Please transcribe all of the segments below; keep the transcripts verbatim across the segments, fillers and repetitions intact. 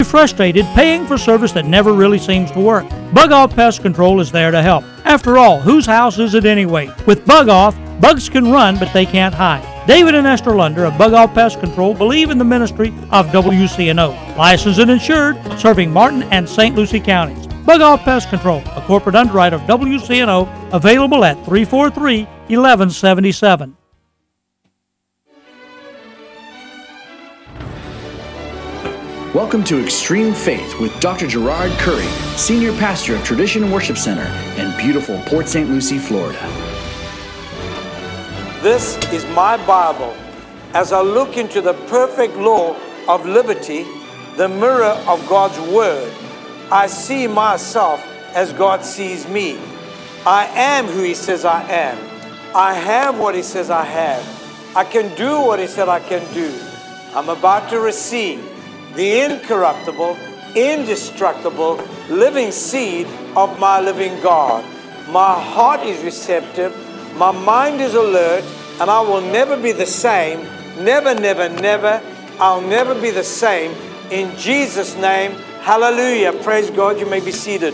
Frustrated paying for service that never really seems to work? Bug Off Pest Control is there to help. After all, whose house is it anyway? With Bug Off, bugs can run, but they can't hide. David and Esther Lunder of Bug Off Pest Control believe in the ministry of W C N O, licensed and insured, serving Martin and Saint Lucie counties. Bug Off Pest Control, a corporate underwriter of W C N O, available at three four three, one one seven seven. Welcome to Extreme Faith with Doctor Gerard Curry, Senior Pastor of Tradition Worship Center in beautiful Port Saint Lucie, Florida. This is my Bible. As I look into the perfect law of liberty, the mirror of God's Word, I see myself as God sees me. I am who He says I am. I have what He says I have. I can do what He said I can do. I'm about to receive the incorruptible, indestructible, living seed of my living God. My heart is receptive, my mind is alert, and I will never be the same. Never, never, never. I'll never be the same. In Jesus' name, hallelujah. Praise God. You may be seated.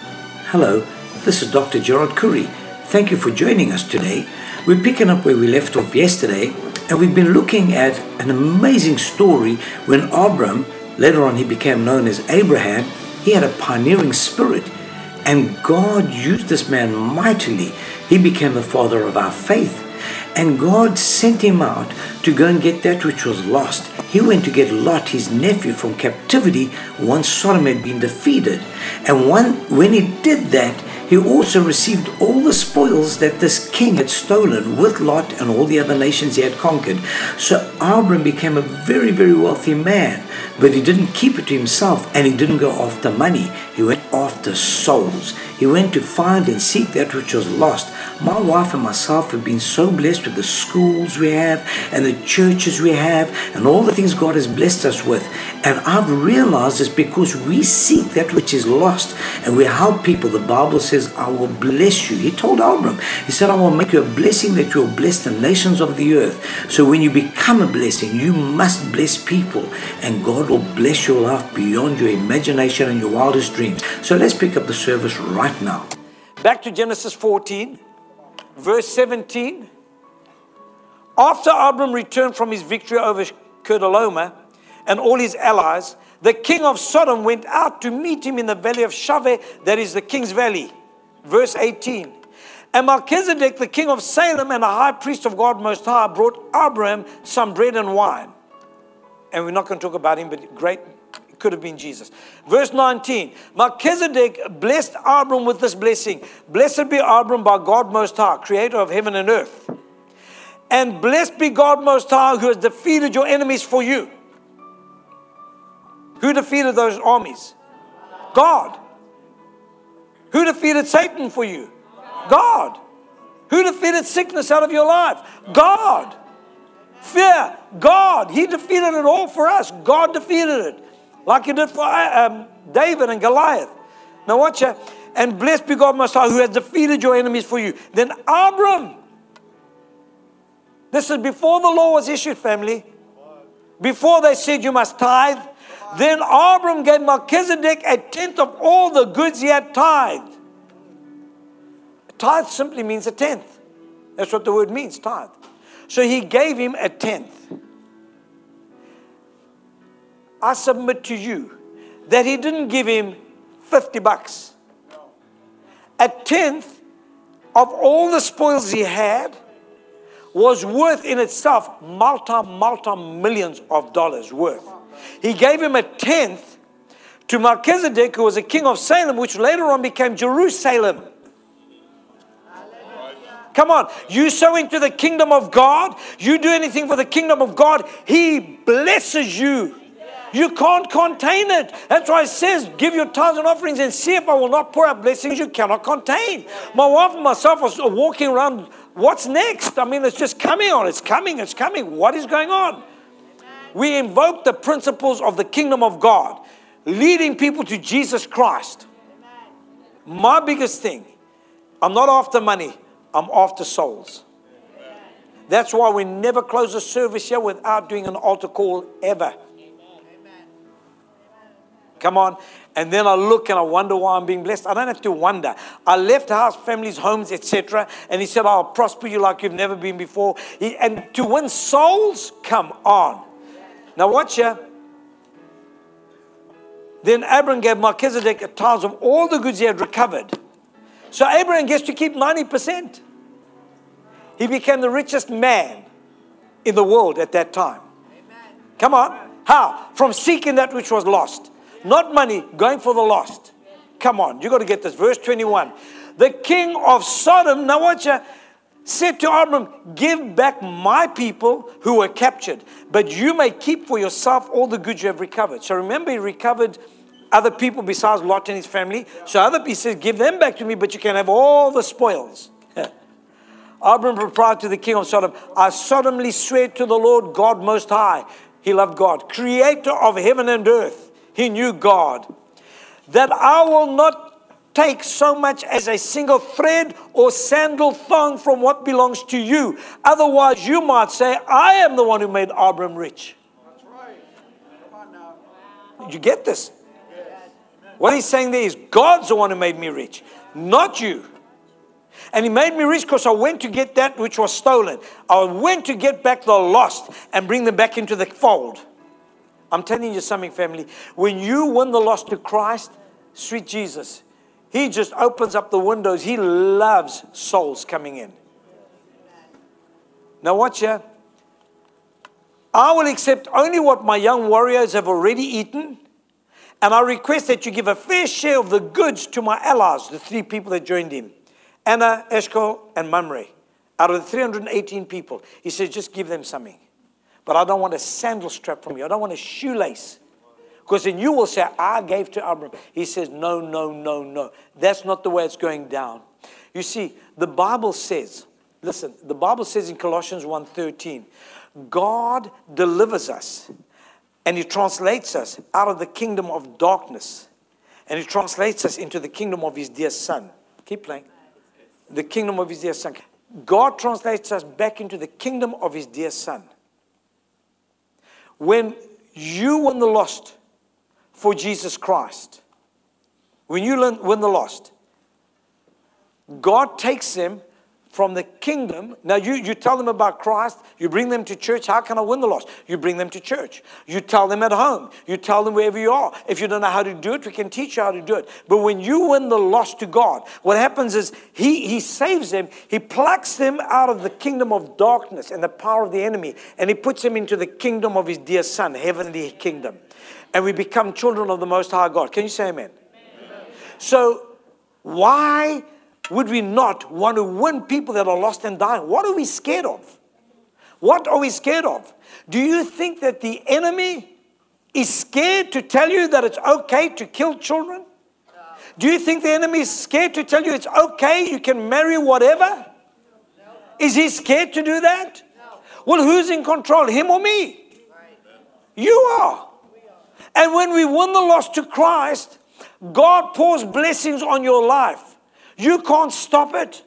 Hello, this is Doctor Gerard Curry. Thank you for joining us today. We're picking up where we left off yesterday, and we've been looking at an amazing story when Abram, later on he became known as Abraham, he had a pioneering spirit, and God used this man mightily. He became the father of our faith, and God sent him out to go and get that which was lost. He went to get Lot, his nephew, from captivity once Sodom had been defeated. And one, when he did that, he also received all the spoils that this king had stolen with Lot and all the other nations he had conquered. So Abram became a very, very wealthy man, but he didn't keep it to himself, and he didn't go after money. He went after souls. He went to find and seek that which was lost. My wife and myself have been so blessed with the schools we have and the churches we have and all the things God has blessed us with. And I've realized it's because we seek that which is lost and we help people. The Bible says, I will bless you. He told Abram, he said, I will make you a blessing that you will bless the nations of the earth. So when you become a blessing, you must bless people, and God will bless your life beyond your imagination and your wildest dreams. So let's pick up the service right now. Back to Genesis fourteen, verse seventeen. After Abram returned from his victory over Kedorlaomer and all his allies, the king of Sodom went out to meet him in the valley of Shaveh, that is the king's valley. Verse eighteen. And Melchizedek, the king of Salem and a high priest of God Most High, brought Abraham some bread and wine. And we're not going to talk about him, but great, it could have been Jesus. Verse nineteen. Melchizedek blessed Abram with this blessing. Blessed be Abram by God Most High, creator of heaven and earth. And blessed be God Most High, who has defeated your enemies for you. Who defeated those armies? God. Who defeated Satan for you? God. Who defeated sickness out of your life? God. Fear? God. He defeated it all for us. God defeated it. Like He did for um, David and Goliath. Now watch out. And blessed be God Most High, who has defeated your enemies for you. Then Abram. This is before the law was issued, family. Before they said you must tithe. Then Abram gave Melchizedek a tenth of all the goods he had tithed. A tithe simply means a tenth. That's what the word means, tithe. So he gave him a tenth. I submit to you that he didn't give him fifty bucks. A tenth of all the spoils he had was worth in itself multi, multi millions of dollars worth. He gave him a tenth to Melchizedek, who was a king of Salem, which later on became Jerusalem. Come on, you sow into the kingdom of God, you do anything for the kingdom of God, He blesses you. You can't contain it. That's why it says, give your tithes and offerings and see if I will not pour out blessings you cannot contain. My wife and myself are walking around, what's next? I mean, it's just coming on. It's coming, it's coming. What is going on? We invoke the principles of the kingdom of God, leading people to Jesus Christ. My biggest thing, I'm not after money, I'm after souls. That's why we never close a service here without doing an altar call ever. Come on. And then I look and I wonder why I'm being blessed. I don't have to wonder. I left house, families, homes, et cetera. And he said, I'll prosper you like you've never been before. He, and to win souls, come on. Now watch here. Then Abraham gave Melchizedek a tithe of all the goods he had recovered. So Abraham gets to keep ninety percent. He became the richest man in the world at that time. Amen. Come on. How? From seeking that which was lost. Not money, going for the lost. Come on, you got to get this. Verse twenty-one. The king of Sodom, now watch ya, said to Abram, give back my people who were captured, but you may keep for yourself all the goods you have recovered. So remember, he recovered other people besides Lot and his family. So other people said, give them back to me, but you can have all the spoils. Abram replied to the king of Sodom, I solemnly swear to the Lord God Most High. He loved God, creator of heaven and earth. He knew God, that I will not take so much as a single thread or sandal thong from what belongs to you. Otherwise, you might say, I am the one who made Abram rich. That's right. Come on now. Did you get this? Yes. What he's saying there is, God's the one who made me rich, not you. And he made me rich because I went to get that which was stolen. I went to get back the lost and bring them back into the fold. I'm telling you something, family. When you win the lost to Christ, sweet Jesus, he just opens up the windows. He loves souls coming in. Now watch here. I will accept only what my young warriors have already eaten. And I request that you give a fair share of the goods to my allies, the three people that joined him. Anna, Eshcol, and Mamre. Out of the three hundred eighteen people, he says, just give them something. But I don't want a sandal strap from you. I don't want a shoelace. Because then you will say, I gave to Abram. He says, no, no, no, no. That's not the way it's going down. You see, the Bible says, listen, the Bible says in Colossians one thirteen, God delivers us and he translates us out of the kingdom of darkness. And he translates us into the kingdom of his dear son. Keep playing. The kingdom of his dear son. God translates us back into the kingdom of his dear son. When you win the lost for Jesus Christ, when you win the lost, God takes them from the kingdom. Now you, you tell them about Christ, you bring them to church. How can I win the lost? You bring them to church. You tell them at home. You tell them wherever you are. If you don't know how to do it, we can teach you how to do it. But when you win the lost to God, what happens is he, he saves them. He plucks them out of the kingdom of darkness and the power of the enemy. And he puts them into the kingdom of his dear son, heavenly kingdom. And we become children of the Most High God. Can you say amen? Amen. So why would we not want to win people that are lost and dying? What are we scared of? What are we scared of? Do you think that the enemy is scared to tell you that it's okay to kill children? No. Do you think the enemy is scared to tell you it's okay, you can marry whatever? No. Is he scared to do that? No. Well, who's in control, him or me? Right. You are. And when we win the lost to Christ, God pours blessings on your life. You can't stop it.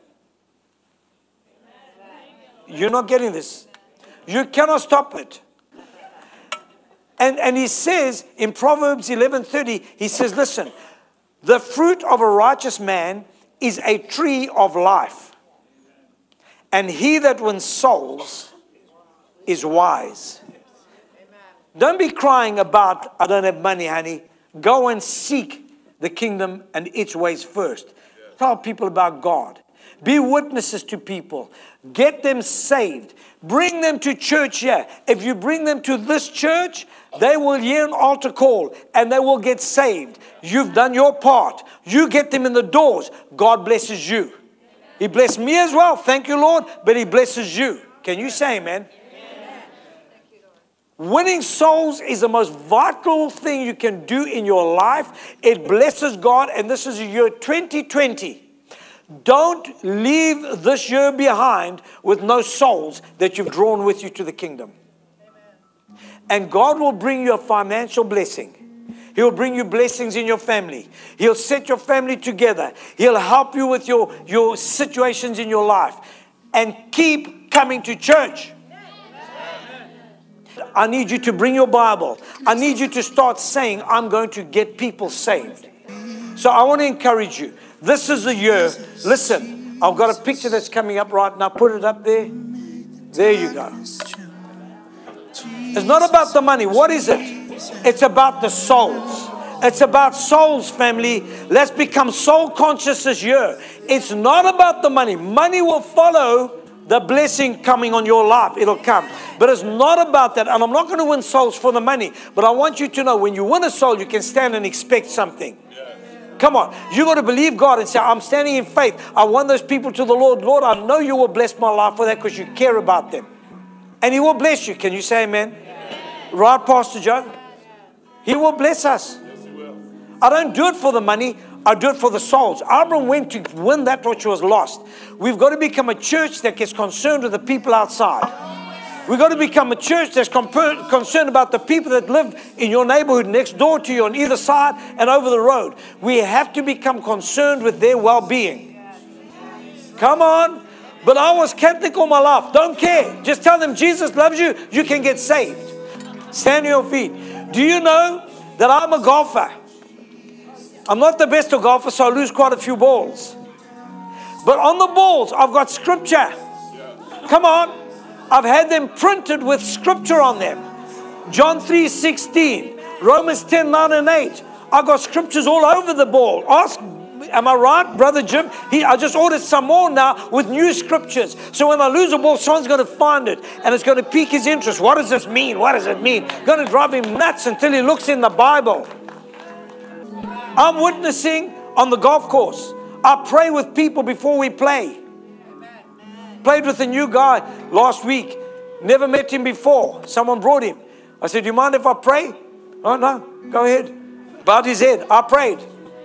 You're not getting this. You cannot stop it. And, and he says in Proverbs eleven thirty, he says, listen, the fruit of a righteous man is a tree of life. And he that wins souls is wise. Don't be crying about, I don't have money, honey. Go and seek the kingdom and its ways first. Tell people about God. Be witnesses to people. Get them saved. Bring them to church here. If you bring them to this church, they will hear an altar call and they will get saved. You've done your part. You get them in the doors. God blesses you. He blessed me as well. Thank you, Lord. But he blesses you. Can you say amen? Winning souls is the most vital thing you can do in your life. It blesses God, and this is the year twenty twenty. Don't leave this year behind with no souls that you've drawn with you to the kingdom. Amen. And God will bring you a financial blessing. He'll bring you blessings in your family. He'll set your family together. He'll help you with your, your situations in your life. And keep coming to church. I need you to bring your Bible. I need you to start saying, I'm going to get people saved. So I want to encourage you. This is the year. Listen, I've got a picture that's coming up right now. Put it up there. There you go. It's not about the money. What is it? It's about the souls. It's about souls, family. Let's become soul conscious this year. It's not about the money. Money will follow the blessing coming on your life. It'll come. But it's not about that. And I'm not going to win souls for the money. But I want you to know, when you win a soul, you can stand and expect something. Come on. You got to believe God and say, I'm standing in faith. I won those people to the Lord. Lord, I know you will bless my life for that because you care about them. And He will bless you. Can you say amen? Amen. Right, Pastor Joe? He will bless us. Yes, He will. I don't do it for the money. I do it for the souls. Abram went to win that which was lost. We've got to become a church that gets concerned with the people outside. We've got to become a church that's comp- concerned about the people that live in your neighborhood, next door to you, on either side and over the road. We have to become concerned with their well-being. Come on. But I was Catholic all my life. Don't care. Just tell them Jesus loves you. You can get saved. Stand on your feet. Do you know that I'm a golfer? I'm not the best of golfers, so I lose quite a few balls. But on the balls, I've got scripture. Come on. I've had them printed with scripture on them. John three sixteen, Romans ten, nine and eight. I've got scriptures all over the ball. Ask, am I right, Brother Jim? He, I just ordered some more now with new scriptures. So when I lose a ball, someone's going to find it. And it's going to pique his interest. What does this mean? What does it mean? Going to drive him nuts until he looks in the Bible. I'm witnessing on the golf course. I pray with people before we play. Played with a new guy last week. Never met him before. Someone brought him. I said, do you mind if I pray? Oh, no. Go ahead. Bowed his head. I prayed.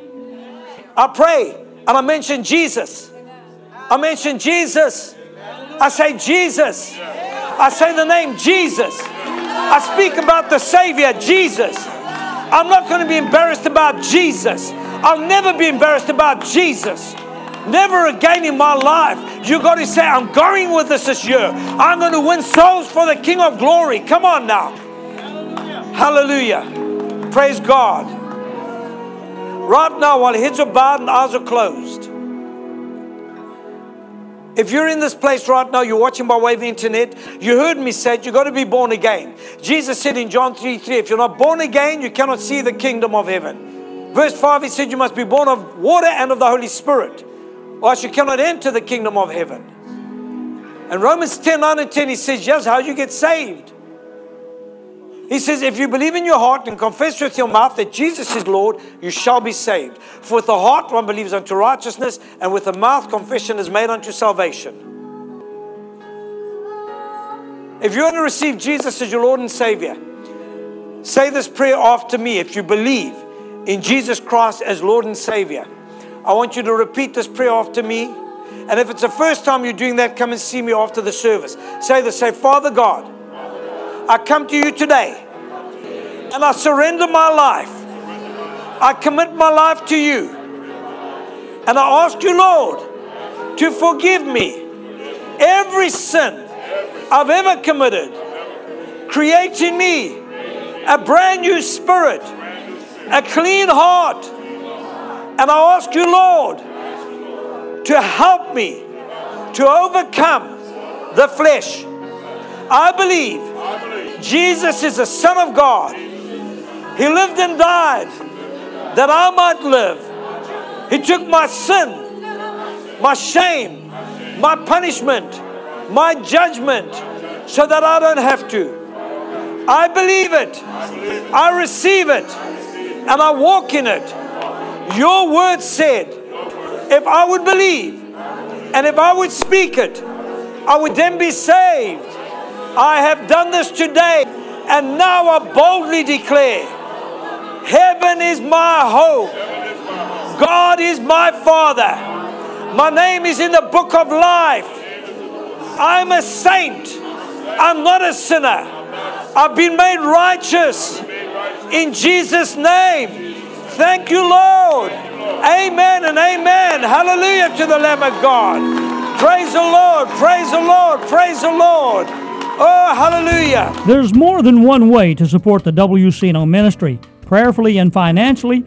I pray. And I mentioned Jesus. I mentioned Jesus. I say Jesus. I say the name Jesus. I speak about the Savior, Jesus. I'm not going to be embarrassed about Jesus. I'll never be embarrassed about Jesus. Never again in my life. You got to say, I'm going with this this year. I'm going to win souls for the King of Glory. Come on now. Hallelujah. Hallelujah. Praise God. Right now, while heads are bowed and eyes are closed. If you're in this place right now, you're watching by way of the internet, you heard me say it, you've got to be born again. Jesus said in John three three, if you're not born again, you cannot see the kingdom of heaven. Verse five, He said you must be born of water and of the Holy Spirit, or else you cannot enter the kingdom of heaven. And Romans ten, nine and ten, He says, yes, how you get saved. He says, if you believe in your heart and confess with your mouth that Jesus is Lord, you shall be saved. For with the heart one believes unto righteousness, and with the mouth confession is made unto salvation. If you want to receive Jesus as your Lord and Savior, say this prayer after me. If you believe in Jesus Christ as Lord and Savior, I want you to repeat this prayer after me. And if it's the first time you're doing that, come and see me after the service. Say this, say, Father God, I come to you today and I surrender my life. I commit my life to you. And I ask you, Lord, to forgive me every sin I've ever committed. Create in me a brand new spirit, a clean heart. And I ask you, Lord, to help me to overcome the flesh. I believe Jesus is the Son of God. He lived and died that I might live. He took my sin, my shame, my punishment, my judgment, so that I don't have to. I believe it. I receive it. And I walk in it. Your word said, if I would believe and if I would speak it, I would then be saved. I have done this today, and now I boldly declare, heaven is my home. God is my Father. My name is in the book of life. I'm a saint. I'm not a sinner. I've been made righteous in Jesus' name. Thank you, Lord. Amen and amen. Hallelujah to the Lamb of God. Praise the Lord. Praise the Lord. Praise the Lord. Oh, hallelujah. There's more than one way to support the W C N O ministry. Prayerfully and financially,